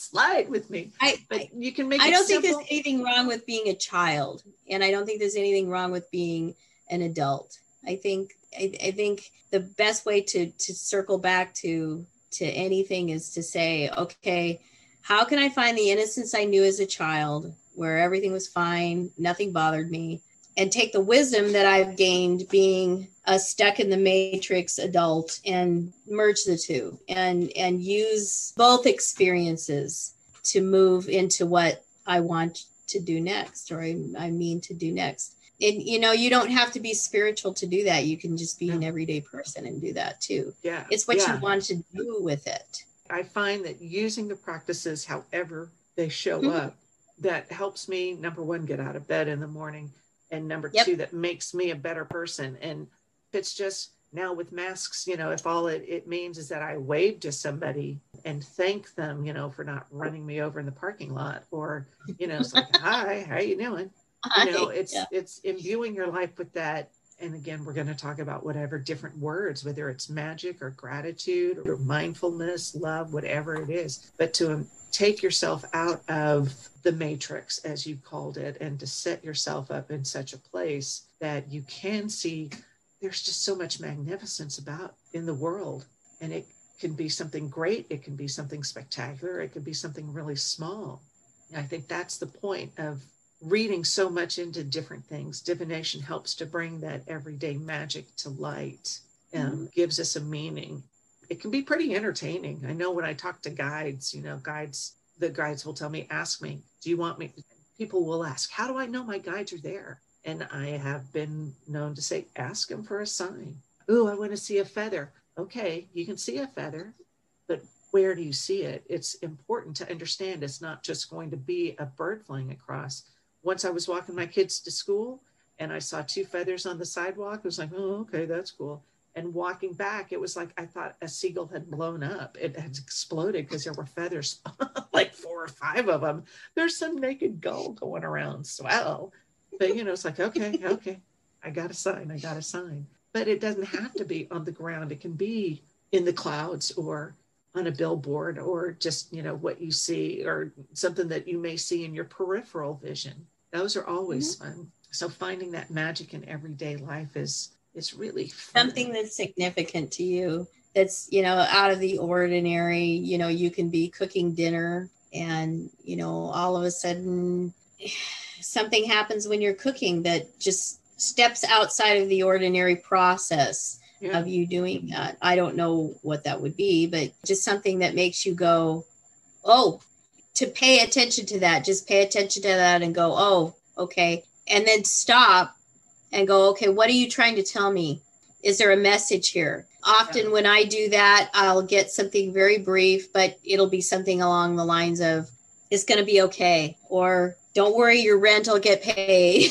slide with me. I, But I, you can make I it don't think simple. there's anything wrong with being a child. And I don't think there's anything wrong with being an adult. I think I, I think the best way to to circle back to to anything is to say, okay, how can I find the innocence I knew as a child, where everything was fine, nothing bothered me, and take the wisdom that I've gained being a stuck in the matrix adult and merge the two and and use both experiences to move into what I want to do next, or I, I mean to do next. And, you know, you don't have to be spiritual to do that. You can just be Yeah. an everyday person and do that too. Yeah. It's what yeah. you want to do with it. I find that using the practices, however they show Mhm. up, that helps me, number one, get out of bed in the morning. And number Yep. two, that makes me a better person. And if it's just now with masks, you know, if all it, it means is that I wave to somebody and thank them, you know, for not running me over in the parking lot, or, you know, it's like, hi, how you doing? You know, it's, Yeah. it's imbuing your life with that. And again, we're going to talk about whatever different words, whether it's magic or gratitude or mindfulness, love, whatever it is, but to um, take yourself out of the matrix, as you called it, and to set yourself up in such a place that you can see there's just so much magnificence about in the world. And it can be something great. It can be something spectacular. It could be something really small. And I think that's the point of reading so much into different things. Divination helps to bring that everyday magic to light and Mm-hmm. gives us a meaning. It can be pretty entertaining. I know when I talk to guides, you know, guides, the guides will tell me, ask me, do you want me? People will ask, how do I know my guides are there? And I have been known to say, ask them for a sign. Ooh, I want to see a feather. Okay, you can see a feather, but where do you see it? It's important to understand it's not just going to be a bird flying across. Once I was walking my kids to school and I saw two feathers on the sidewalk. I was like, oh, okay, that's cool. And walking back, it was like I thought a seagull had blown up. It had exploded because there were feathers, like four or five of them. There's some naked gull going around. Swell. But, you know, it's like, okay, okay, I got a sign. I got a sign. But it doesn't have to be on the ground. It can be in the clouds or on a billboard, or just, you know, what you see, or something that you may see in your peripheral vision. Those are always mm-hmm. fun. So finding that magic in everyday life is is really fun. Something that's significant to you, that's, you know, out of the ordinary. You know, you can be cooking dinner and, you know, all of a sudden something happens when you're cooking that just steps outside of the ordinary process. Yeah. Of you doing that. I don't know what that would be, but just something that makes you go, oh, to pay attention to that. Just pay attention to that and go, oh, okay. And then stop and go, okay, what are you trying to tell me? Is there a message here? Often yeah. when I do that, I'll get something very brief, but it'll be something along the lines of, it's going to be okay. Or don't worry, your rent will get paid.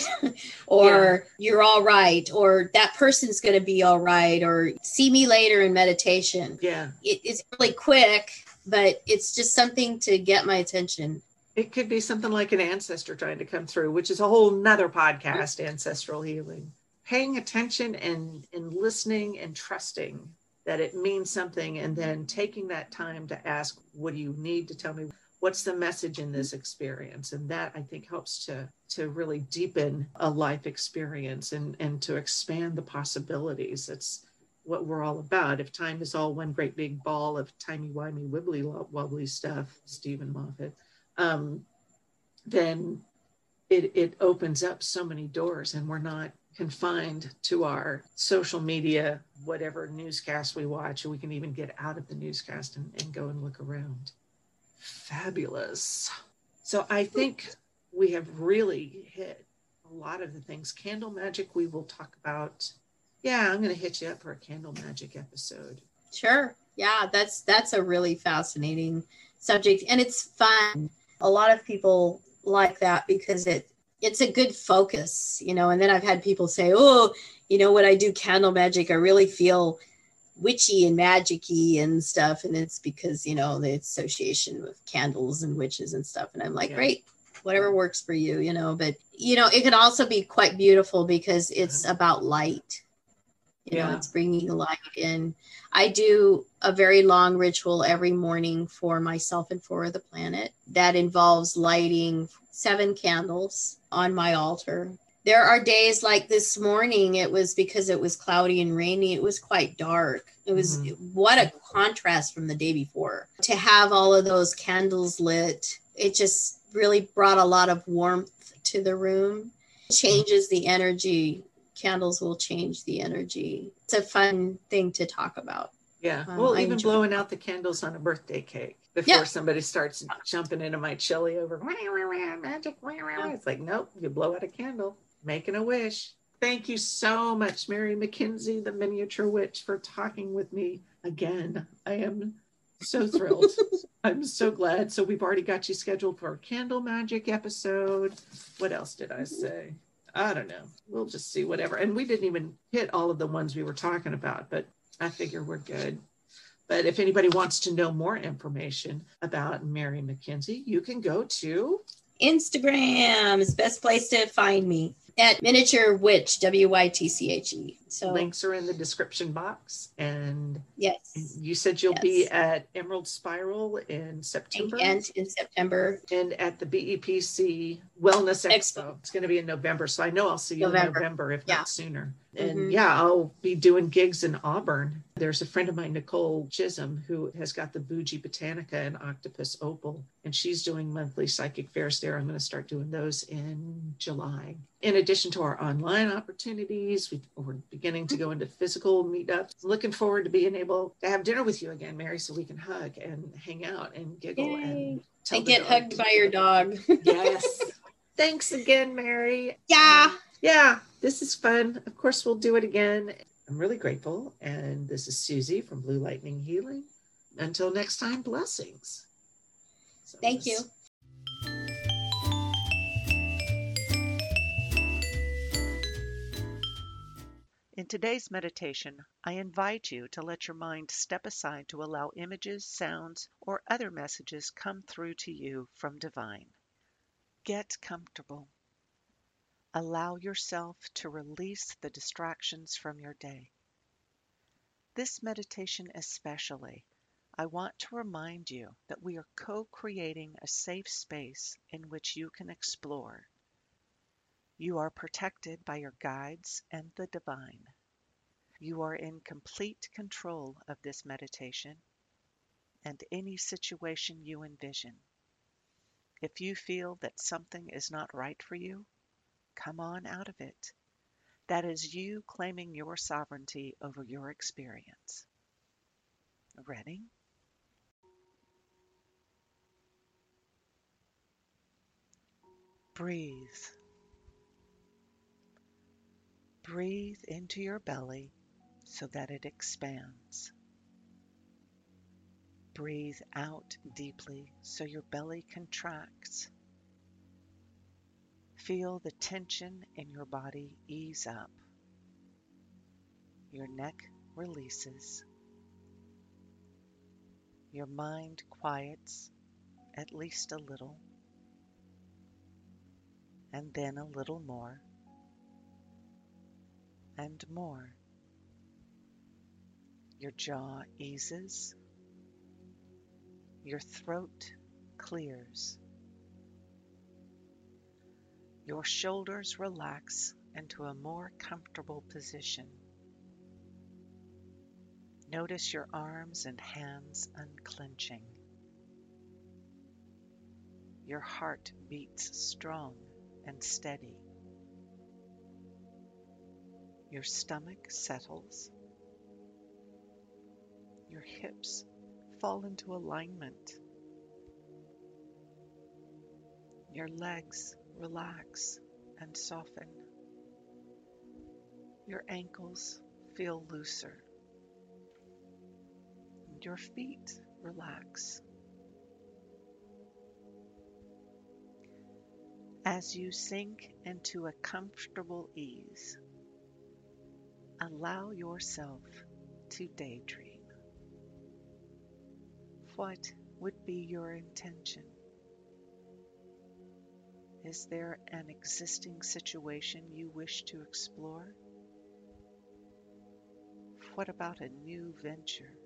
Or yeah. you're all right. Or that person's going to be all right. Or see me later in meditation. Yeah. It, it's really quick, but it's just something to get my attention. It could be something like an ancestor trying to come through, which is a whole nother podcast, ancestral healing. Paying attention and, and listening and trusting that it means something, and then taking that time to ask, what do you need to tell me? What's the message in this experience? And that, I think, helps to, to really deepen a life experience and, and to expand the possibilities. That's what we're all about. If time is all one great big ball of timey-wimey, wibbly-wobbly stuff, Stephen Moffat, um, then it, it opens up so many doors, and we're not confined to our social media, whatever newscast we watch, or we can even get out of the newscast and, and go and look around. Fabulous. So I think we have really hit a lot of the things. Candle magic, we will talk about. Yeah, I'm going to hit you up for a candle magic episode. Sure. Yeah, that's that's a really fascinating subject, and it's fun. A lot of people like that because it it's a good focus, you know. And then I've had people say, oh, you know, when I do candle magic, I really feel witchy and magic-y and stuff. And it's because, you know, the association with candles and witches and stuff. And I'm like, yeah. Great, whatever works for you, you know. But, you know, it can also be quite beautiful because it's uh-huh. about light. You know, Yeah. it's bringing light in. I do a very long ritual every morning for myself and for the planet that involves lighting seven candles on my altar. There are days like this morning, it was because it was cloudy and rainy. It was quite dark. It was Mhm. what a contrast from the day before. To have all of those candles lit, it just really brought a lot of warmth to the room. It changes the energy. Candles will change the energy. It's a fun thing to talk about. Yeah. Um, Well, I even enjoy blowing it. out the candles on a birthday cake before Yeah. somebody starts jumping into my chili over magic. Yeah. It's like, nope, you blow out a candle, making a wish. Thank you so much, Mary McKinsey, the miniature witch, for talking with me again. I am so thrilled. I'm so glad. So we've already got you scheduled for a candle magic episode. What else did I say? I don't know. We'll just see whatever. And we didn't even hit all of the ones we were talking about, but I figure we're good. But if anybody wants to know more information about Mary McKinsey, you can go to Instagram is the best place to find me at miniature witch, W Y T C H E. So links are in the description box. And yes, you said you'll yes. be at Emerald Spiral in September and in September and at the B E P C Wellness Expo. Expo. It's going to be in November. So I know I'll see you November. in November, if Yeah. not sooner. And Mhm. yeah, I'll be doing gigs in Auburn. There's a friend of mine, Nicole Chisholm, who has got the Bougie Botanica and Octopus Opal, and she's doing monthly psychic fairs there. I'm going to start doing those in July. In addition to our online opportunities, we, we're beginning to go into physical meetups. Looking forward to being able to have dinner with you again, Mary, so we can hug and hang out and giggle. Yay. and tell And the get dog hugged to- by your dog. Yes. Thanks again, Mary. Yeah. Yeah, this is fun. Of course, we'll do it again. I'm really grateful. And this is Susie from Blue Lightning Healing. Until next time, blessings. So Thank this- you. In today's meditation, I invite you to let your mind step aside to allow images, sounds, or other messages come through to you from Divine. Get comfortable. Allow yourself to release the distractions from your day. This meditation especially, I want to remind you that we are co-creating a safe space in which you can explore. You are protected by your guides and the divine. You are in complete control of this meditation and any situation you envision. If you feel that something is not right for you, come on out of it. That is you claiming your sovereignty over your experience. Ready? Breathe. Breathe into your belly so that it expands. Breathe out deeply so your belly contracts. Feel the tension in your body ease up. Your neck releases. Your mind quiets at least a little, and then a little more, and more. Your jaw eases. Your throat clears. Your shoulders relax into a more comfortable position. Notice your arms and hands unclenching. Your heart beats strong and steady. Your stomach settles. Your hips fall into alignment. Your legs relax and soften. Your ankles feel looser. Your feet relax. As you sink into a comfortable ease, allow yourself to daydream. What would be your intention? Is there an existing situation you wish to explore? What about a new venture?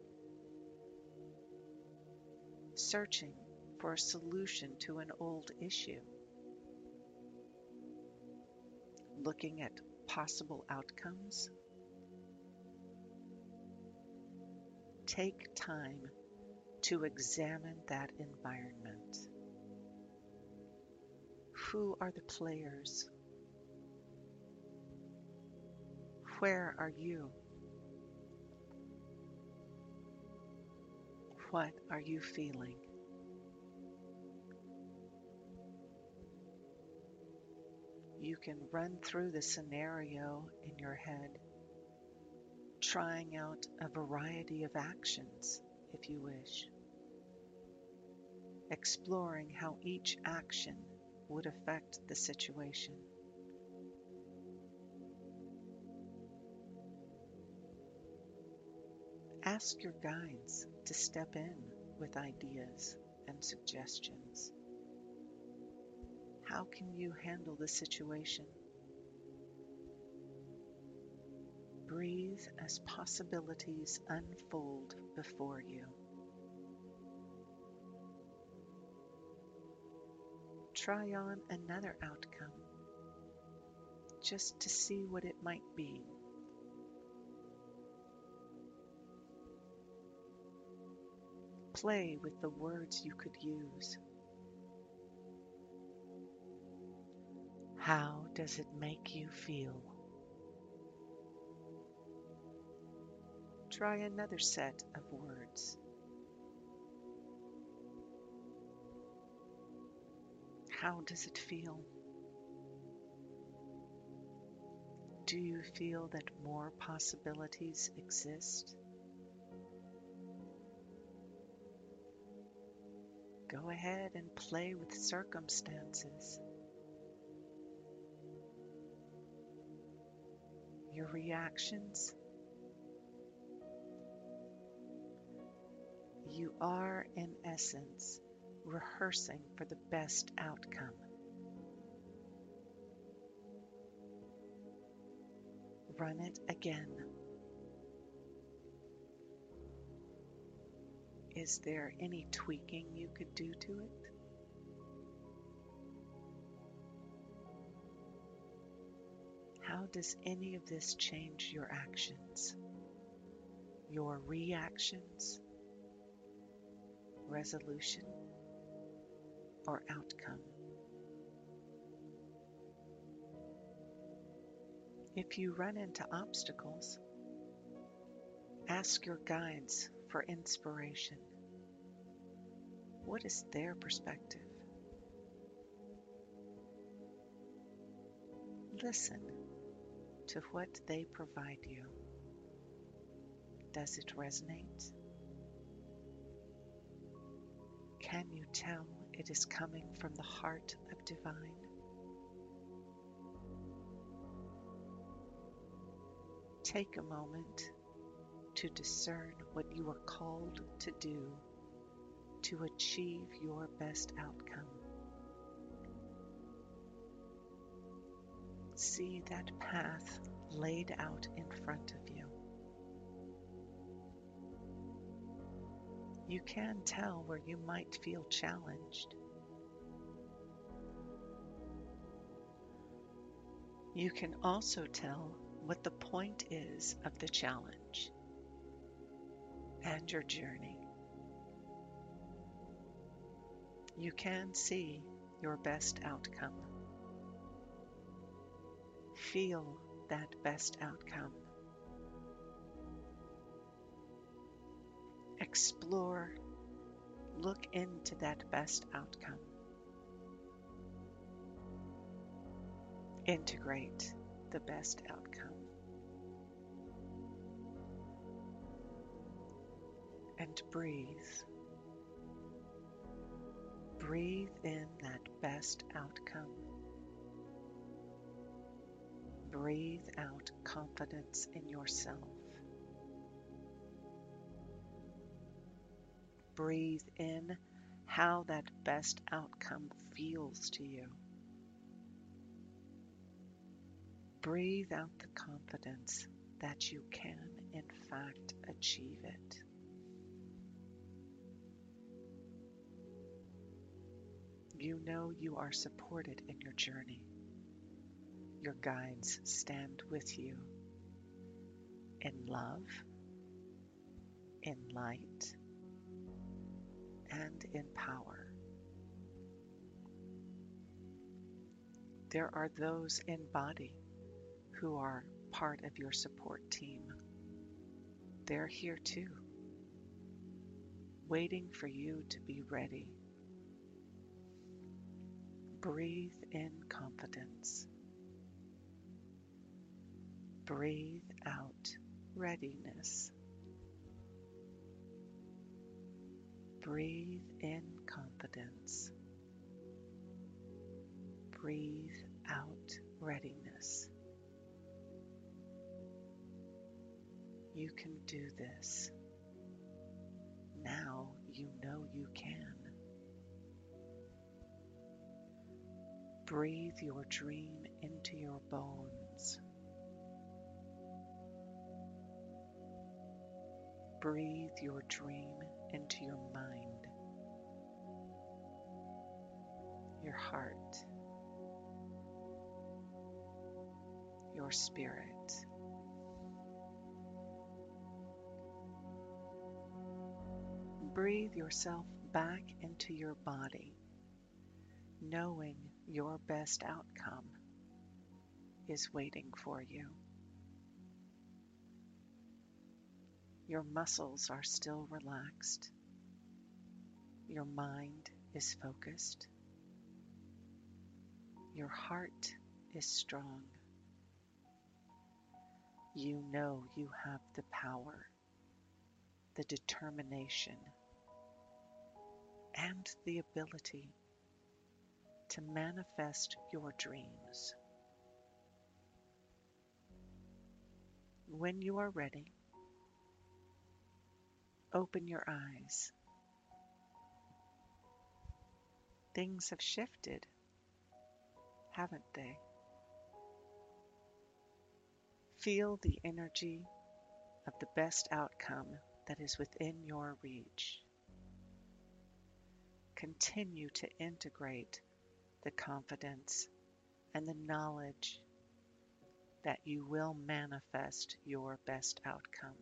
Searching for a solution to an old issue? Looking at possible outcomes? Take time to examine that environment. Who are the players? Where are you? What are you feeling? You can run through the scenario in your head, trying out a variety of actions if you wish, exploring how each action would affect the situation. Ask your guides to step in with ideas and suggestions. How can you handle the situation? Breathe as possibilities unfold before you. Try on another outcome, just to see what it might be. Play with the words you could use. How does it make you feel? Try another set of words. How does it feel? Do you feel that more possibilities exist? Go ahead and play with circumstances. Your reactions? You are, in essence, rehearsing for the best outcome. Run it again. Is there any tweaking you could do to it? How does any of this change your actions, your reactions, resolution, or outcome? If you run into obstacles, ask your guides for inspiration. What is their perspective? Listen to what they provide you. Does it resonate? Can you tell it is coming from the heart of divine? Take a moment to discern what you are called to do to achieve your best outcome. See that path laid out in front of you. You can tell where you might feel challenged. You can also tell what the point is of the challenge and your journey. You can see your best outcome. Feel that best outcome. Explore, look into that best outcome. Integrate the best outcome. And breathe. Breathe in that best outcome. Breathe out confidence in yourself. Breathe in how that best outcome feels to you. Breathe out the confidence that you can in fact achieve it. You know you are supported in your journey. Your guides stand with you in love, in light, and in power. There are those in body who are part of your support team. They're here too, waiting for you to be ready. Breathe in confidence. Breathe out readiness. Breathe in confidence. Breathe out readiness. You can do this. Now you know you can. Breathe your dream into your bones. Breathe your dream into your mind, your heart, your spirit. Breathe yourself back into your body, knowing your best outcome is waiting for you. Your muscles are still relaxed. Your mind is focused. Your heart is strong. You know you have the power, the determination, and the ability to manifest your dreams. When you are ready, open your eyes. Things have shifted, haven't they? Feel the energy of the best outcome that is within your reach. Continue to integrate the confidence and the knowledge that you will manifest your best outcome.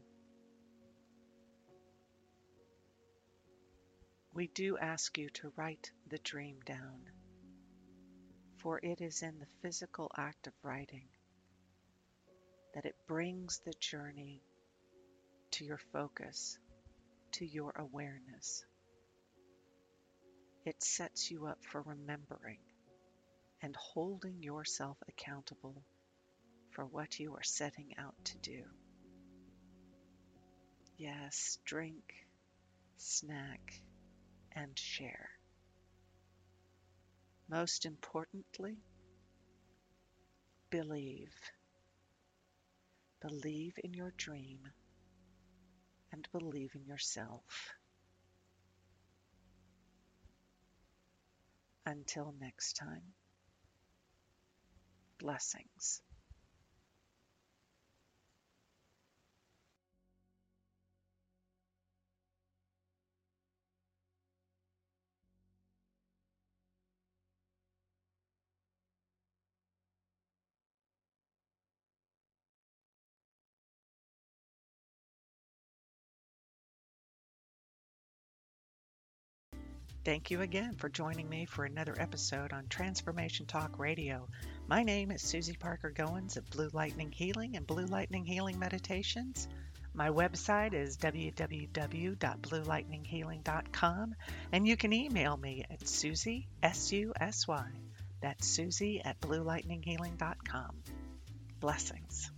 We do ask you to write the dream down, for it is in the physical act of writing that it brings the journey to your focus, to your awareness. It sets you up for remembering and holding yourself accountable for what you are setting out to do. Yes, drink, snack, and share. Most importantly, believe. Believe in your dream and believe in yourself. Until next time, blessings. Thank you again for joining me for another episode on Transformation Talk Radio. My name is Susie Parker Goins of Blue Lightning Healing and Blue Lightning Healing Meditations. My website is w w w dot blue lightning healing dot com, and you can email me at Susie, S U S Y. That's Susie at blue lightning healing dot com. Blessings.